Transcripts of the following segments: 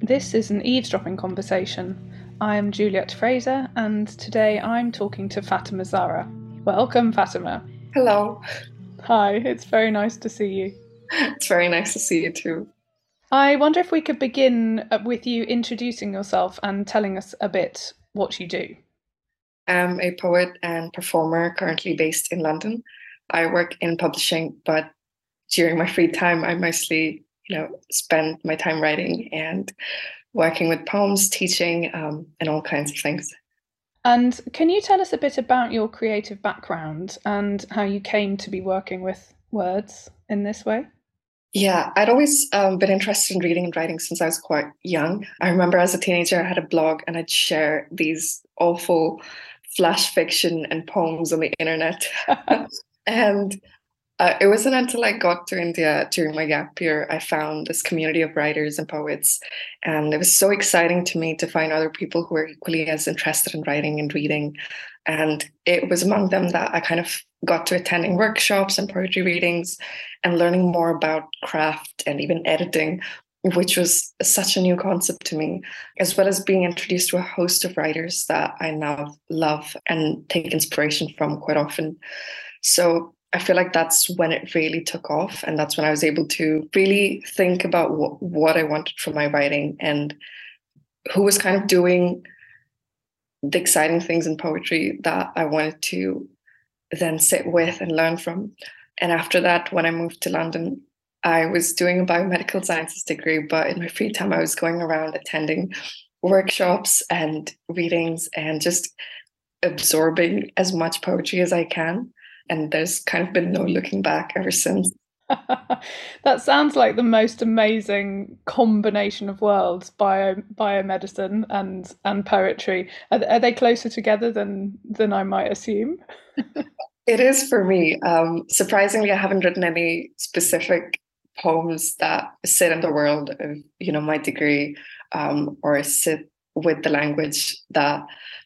This is an eavesdropping conversation. I am Juliet Fraser, and today I'm talking to Fatima Zahra. Welcome, Fatima. Hello. Hi, it's very nice to see you. It's very nice to see you too. I wonder if we could begin with you introducing yourself and telling us a bit what you do. I'm a poet and performer currently based in London. I work in publishing, but during my free time, I mostly, spend my time writing and working with poems, teaching, and all kinds of things. And can you tell us a bit about your creative background and how you came to be working with words in this way? Yeah, I'd always been interested in reading and writing since I was quite young. I remember as a teenager, I had a blog and I'd share these awful flash fiction and poems on the internet. And it wasn't until I got to India during my gap year, I found this community of writers and poets. And it was so exciting to me to find other people who were equally as interested in writing and reading. And it was among them that I kind of got to attending workshops and poetry readings and learning more about craft and even editing, which was such a new concept to me, as well as being introduced to a host of writers that I now love and take inspiration from quite often. So I feel like that's when it really took off. And that's when I was able to really think about what I wanted from my writing and who was kind of doing the exciting things in poetry that I wanted to then sit with and learn from. And after that, when I moved to London, I was doing a biomedical sciences degree, but in my free time, I was going around attending workshops and readings and just absorbing as much poetry as I can. And there's kind of been no looking back ever since. That sounds like the most amazing combination of worlds, biomedicine and poetry. Are they closer together than I might assume? It is for me. Surprisingly, I haven't written any specific poems that sit in the world of, my degree, or sit with the language that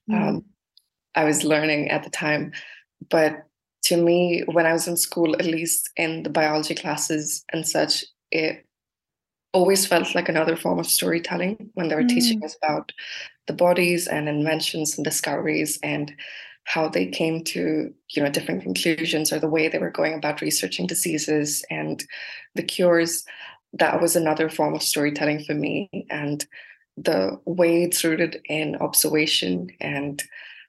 I was learning at the time. But to me, when I was in school, at least in the biology classes and such, it always felt like another form of storytelling when they were teaching us about the bodies and inventions and discoveries and how they came to different conclusions or the way they were going about researching diseases and the cures. That was another form of storytelling for me, and the way it's rooted in observation and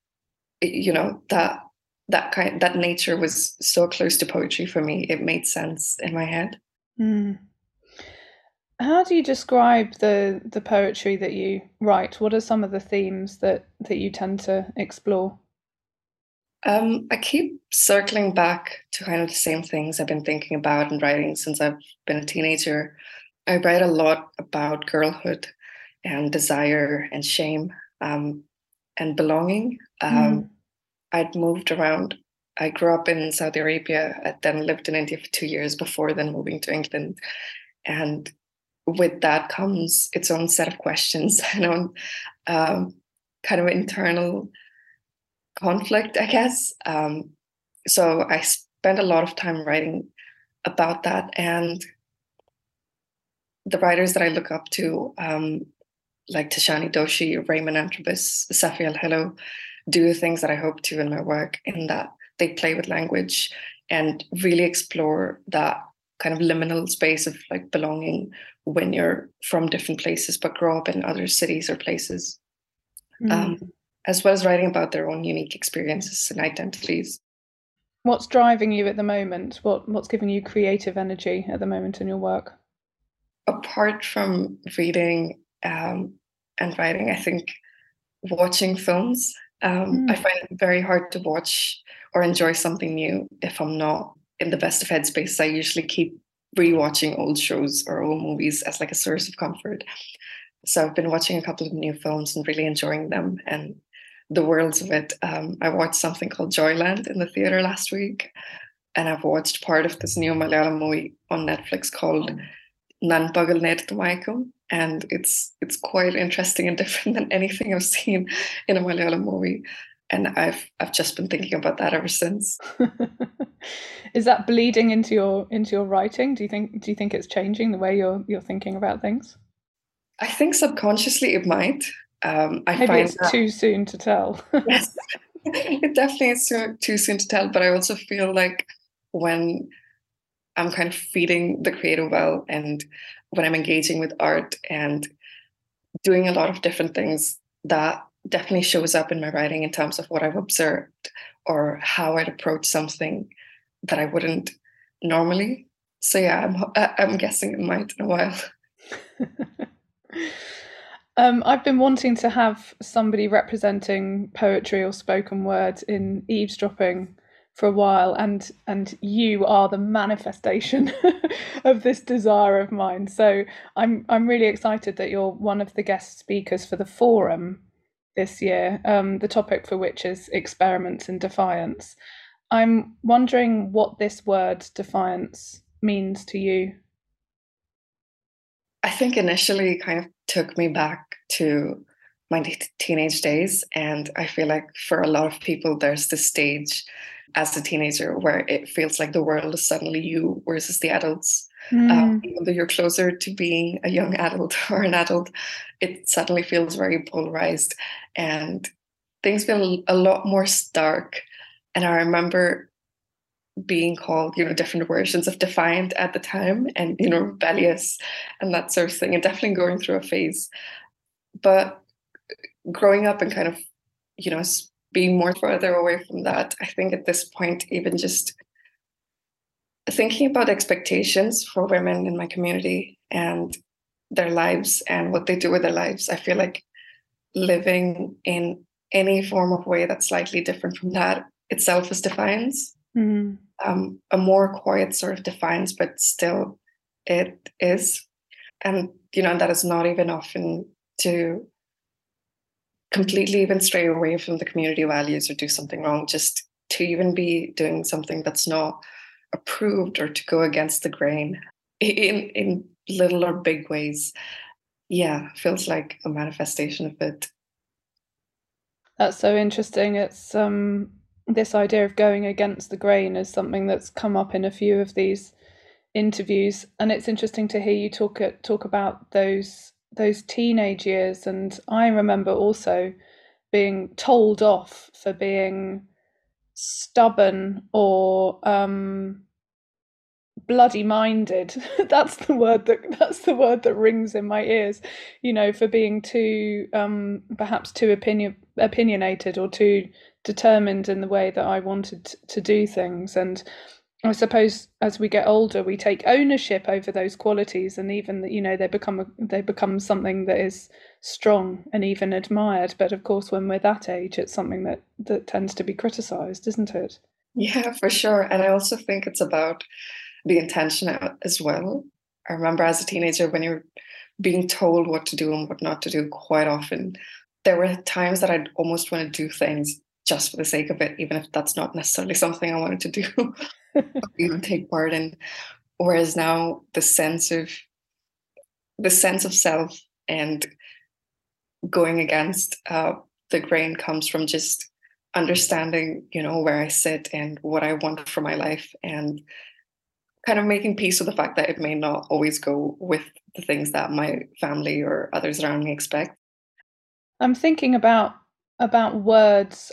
that nature was so close to poetry for me. It made sense in my head. Mm. How do you describe the poetry that you write? What are some of the themes that you tend to explore? I keep circling back to kind of the same things I've been thinking about and writing since I've been a teenager. I write a lot about girlhood and desire and shame, and belonging. I'd moved around. I grew up in Saudi Arabia, I then lived in India for 2 years before then moving to England. And with that comes its own set of questions and own kind of internal conflict, I guess. So I spent a lot of time writing about that. And the writers that I look up to, like Tishani Doshi, Raymond Antrobus, Safi El-Hello, do things that I hope to in my work, in that they play with language and really explore that kind of liminal space of like belonging when you're from different places but grow up in other cities or places, as well as writing about their own unique experiences and identities. What's driving you at the moment? What's giving you creative energy at the moment in your work? Apart from reading and writing, I think watching films. I find it very hard to watch or enjoy something new if I'm not in the best of headspace. I usually keep rewatching old shows or old movies as like a source of comfort. So I've been watching a couple of new films and really enjoying them and the worlds of it. I watched something called Joyland in the theater last week, and I've watched part of this new Malayalam movie on Netflix called Nan Pagal Nettu Mayakam, and it's quite interesting and different than anything I've seen in a Malayalam movie. And I've just been thinking about that ever since. Is that bleeding into your writing? Do you think it's changing the way you're thinking about things? I think subconsciously it might. I Maybe find it's that, too soon to tell. yes, it definitely is too soon to tell, but I also feel like when I'm kind of feeding the creative well and when I'm engaging with art and doing a lot of different things, that definitely shows up in my writing in terms of what I've observed or how I'd approach something that I wouldn't normally. So yeah, I'm guessing it might in a while. I've been wanting to have somebody representing poetry or spoken word in eavesdropping for a while, and you are the manifestation of this desire of mine. So I'm really excited that you're one of the guest speakers for the forum this year. The topic for which is experiments in defiance. I'm wondering what this word defiance means to you. I think initially it kind of took me back to my teenage days. And I feel like for a lot of people, there's this stage as a teenager where it feels like the world is suddenly you versus the adults. Mm, Even though you're closer to being a young adult or an adult, it suddenly feels very polarized and things feel a lot more stark. And I remember being called, different versions of defiant at the time and, rebellious and that sort of thing, and definitely going through a phase. But growing up and kind of, being more further away from that, I think at this point, even just thinking about expectations for women in my community and their lives and what they do with their lives, I feel like living in any form of way that's slightly different from that itself is defiance. mm. A more quiet sort of defiance, but still it is. And, that is not even often to completely even stray away from the community values or do something wrong, just to even be doing something that's not approved or to go against the grain in little or big ways. Yeah, feels like a manifestation of it. That's so interesting. It's this idea of going against the grain is something that's come up in a few of these interviews, and it's interesting to hear you talk about those teenage years. And I remember also being told off for being stubborn or bloody minded. That's the word that rings in my ears, for being too perhaps too opinionated or too determined in the way that I wanted to do things. And I suppose as we get older we take ownership over those qualities, and even that, they become something that is strong and even admired. But of course when we're that age it's something that tends to be criticized, isn't it? Yeah, for sure. And I also think it's about the intention as well. I remember as a teenager when you're being told what to do and what not to do quite often, there were times that I'd almost want to do things just for the sake of it, even if that's not necessarily something I wanted to do or even take part in. Whereas now the sense of self and going against the grain comes from just understanding, where I sit and what I want for my life, and kind of making peace with the fact that it may not always go with the things that my family or others around me expect. I'm thinking about words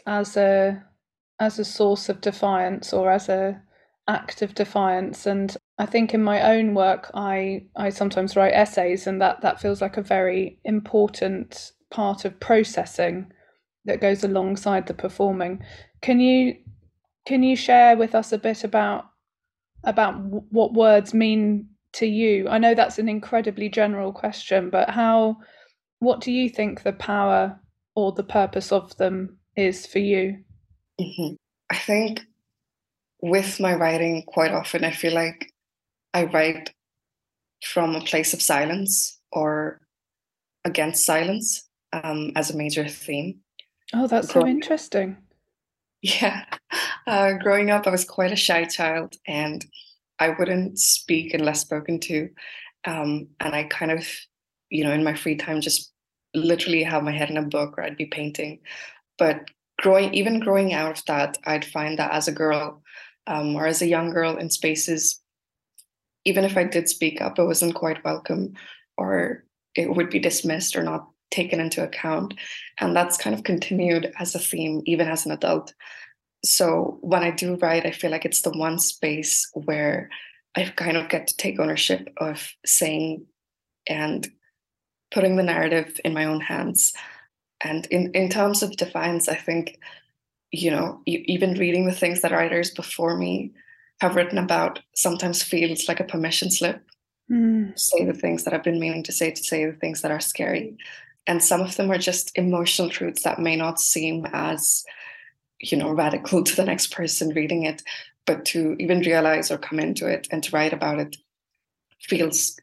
as a source of defiance or as a act of defiance. And I think in my own work I sometimes write essays, and that feels like a very important part of processing that goes alongside the performing. Can you can you share with us a bit about what words mean to you? I know that's an incredibly general question, but what do you think the power or the purpose of them is for you? Mhm. I think with my writing, quite often, I feel like I write from a place of silence or against silence as a major theme. Oh, that's so Growing, interesting. yeah, growing up, I was quite a shy child, and I wouldn't speak unless spoken to. And I kind of, in my free time, just literally have my head in a book or I'd be painting. But growing out of that, I'd find that as a girl or as a young girl in spaces, even if I did speak up, I wasn't quite welcome, or it would be dismissed or not taken into account. And that's kind of continued as a theme, even as an adult. So when I do write, I feel like it's the one space where I kind of get to take ownership of saying and putting the narrative in my own hands. And in terms of defiance, I think, even reading the things that writers before me have written about sometimes feels like a permission slip. Say the things that I've been meaning to say the things that are scary. And some of them are just emotional truths that may not seem as, radical to the next person reading it, but to even realize or come into it and to write about it feels,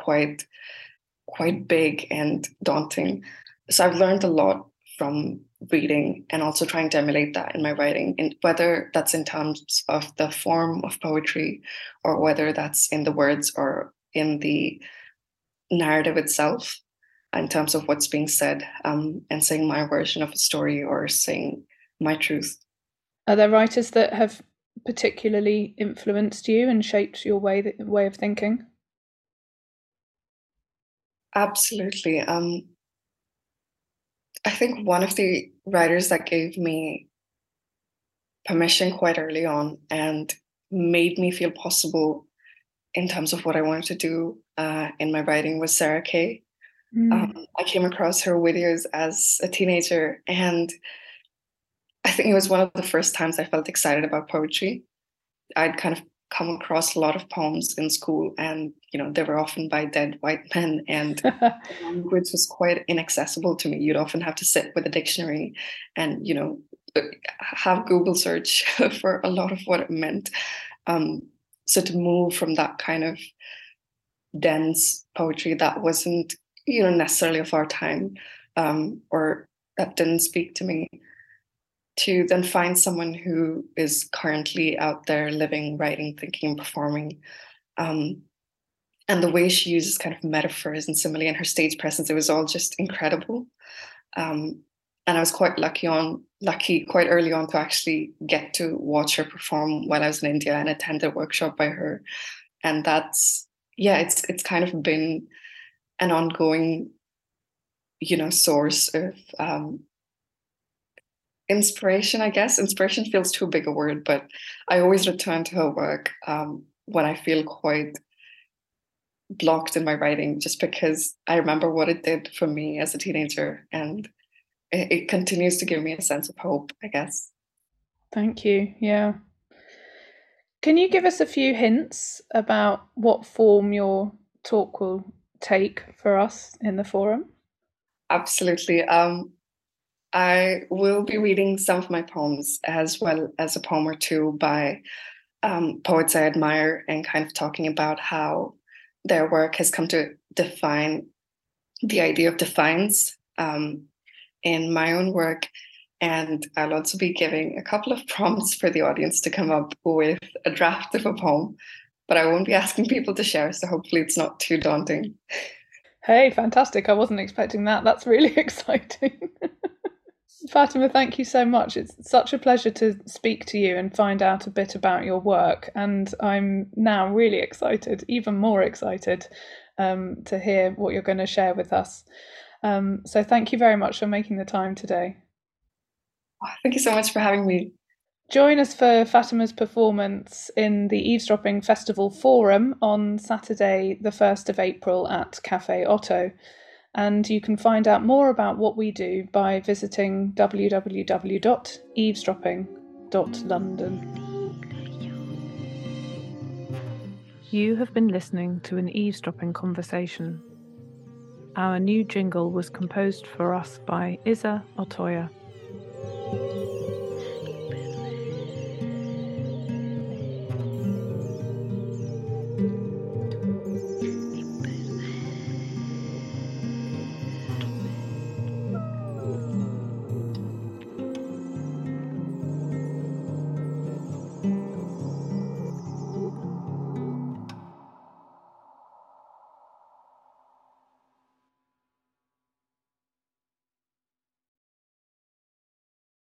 quite big and daunting. So I've learned a lot from reading and also trying to emulate that in my writing, and whether that's in terms of the form of poetry or whether that's in the words or in the narrative itself, in terms of what's being said, and saying my version of a story or saying my truth. Are there writers that have particularly influenced you and shaped your way of thinking? Absolutely. I think one of the writers that gave me permission quite early on and made me feel possible in terms of what I wanted to do in my writing was Sarah Kay. I came across her videos as a teenager, and I think it was one of the first times I felt excited about poetry. I'd kind of come across a lot of poems in school, and they were often by dead white men, and the language was quite inaccessible to me. You'd often have to sit with a dictionary and have Google search for a lot of what it meant. So to move from that kind of dense poetry that wasn't necessarily of our time, or that didn't speak to me, to then find someone who is currently out there living, writing, thinking, and performing. And the way she uses kind of metaphors and simile and her stage presence, it was all just incredible. And I was quite lucky quite early on to actually get to watch her perform while I was in India and attend a workshop by her. And that's, it's kind of been an ongoing, source of inspiration, I guess. Inspiration feels too big a word, but I always return to her work when I feel quite blocked in my writing, just because I remember what it did for me as a teenager, and it continues to give me a sense of hope, I guess. Thank you. Yeah. Can you give us a few hints about what form your talk will take for us in the forum? Absolutely. I will be reading some of my poems as well as a poem or two by poets I admire, and kind of talking about how their work has come to define the idea of defiance in my own work. And I'll also be giving a couple of prompts for the audience to come up with a draft of a poem, but I won't be asking people to share, so hopefully it's not too daunting. Hey, fantastic. I wasn't expecting that. That's really exciting. Fatima, thank you so much. It's such a pleasure to speak to you and find out a bit about your work. And I'm now really excited, even more excited, to hear what you're going to share with us. So thank you very much for making the time today. Thank you so much for having me. Join us for Fatima's performance in the Eavesdropping Festival Forum on Saturday, the 1st of April at Cafe Otto. And you can find out more about what we do by visiting www.eavesdropping.london. You have been listening to an eavesdropping conversation. Our new jingle was composed for us by Isa Otoya.